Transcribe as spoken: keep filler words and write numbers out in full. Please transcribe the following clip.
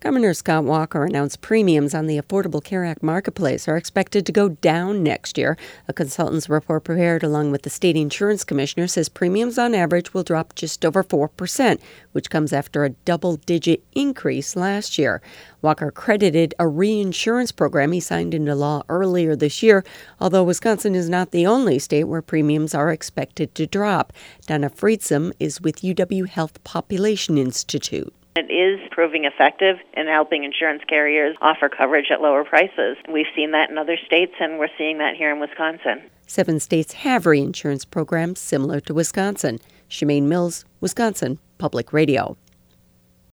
Governor Scott Walker announced premiums on the Affordable Care Act marketplace are expected to go down next year. A consultant's report prepared along with the state insurance commissioner says premiums on average will drop just over four percent, which comes after a double-digit increase last year. Walker credited a reinsurance program he signed into law earlier this year, although Wisconsin is not the only state where premiums are expected to drop. Donna Friedsam is with U W Health Population Institute. It is proving effective in helping insurance carriers offer coverage at lower prices. We've seen that in other states, and we're seeing that here in Wisconsin. Seven states have reinsurance programs similar to Wisconsin. Shemaine Mills, Wisconsin Public Radio.